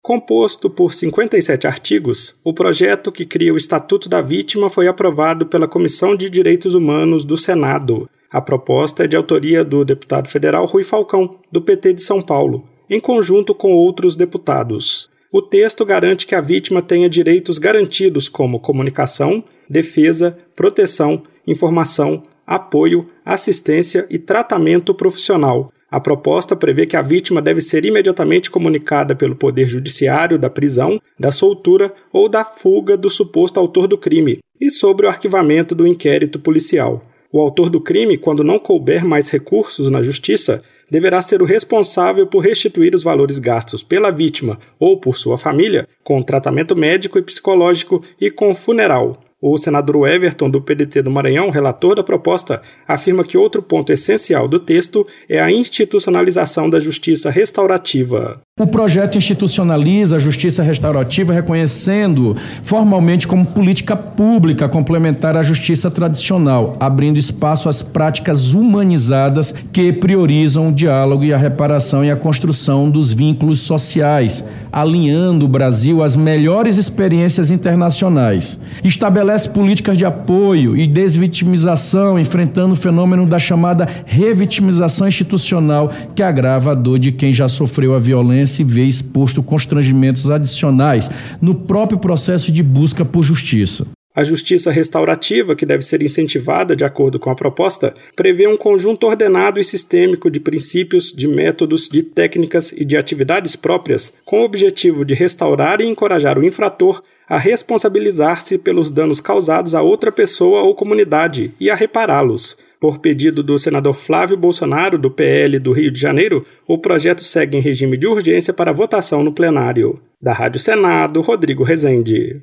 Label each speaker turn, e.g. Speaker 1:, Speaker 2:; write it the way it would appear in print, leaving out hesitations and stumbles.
Speaker 1: Composto por 57 artigos, o projeto que cria o Estatuto da Vítima foi aprovado pela Comissão de Direitos Humanos do Senado. A proposta é de autoria do deputado federal Rui Falcão, do PT de São Paulo, em conjunto com outros deputados. O texto garante que a vítima tenha direitos garantidos como comunicação, defesa, proteção, informação, apoio, assistência e tratamento profissional. A proposta prevê que a vítima deve ser imediatamente comunicada pelo Poder Judiciário da prisão, da soltura ou da fuga do suposto autor do crime e sobre o arquivamento do inquérito policial. O autor do crime, quando não couber mais recursos na Justiça, deverá ser o responsável por restituir os valores gastos pela vítima ou por sua família com tratamento médico e psicológico e com funeral. O senador Everton, do PDT do Maranhão, relator da proposta, afirma que outro ponto essencial do texto é a institucionalização da justiça restaurativa.
Speaker 2: O projeto institucionaliza a justiça restaurativa, reconhecendo formalmente como política pública complementar à justiça tradicional, abrindo espaço às práticas humanizadas que priorizam o diálogo e a reparação e a construção dos vínculos sociais, alinhando o Brasil às melhores experiências internacionais. Estabelece políticas de apoio e desvitimização, enfrentando o fenômeno da chamada revitimização institucional, que agrava a dor de quem já sofreu a violência e vê exposto constrangimentos adicionais no próprio processo de busca por justiça.
Speaker 1: A justiça restaurativa, que deve ser incentivada de acordo com a proposta, prevê um conjunto ordenado e sistêmico de princípios, de métodos, de técnicas e de atividades próprias, com o objetivo de restaurar e encorajar o infrator a responsabilizar-se pelos danos causados a outra pessoa ou comunidade e a repará-los. Por pedido do senador Flávio Bolsonaro, do PL do Rio de Janeiro, o projeto segue em regime de urgência para votação no plenário. Da Rádio Senado, Rodrigo Rezende.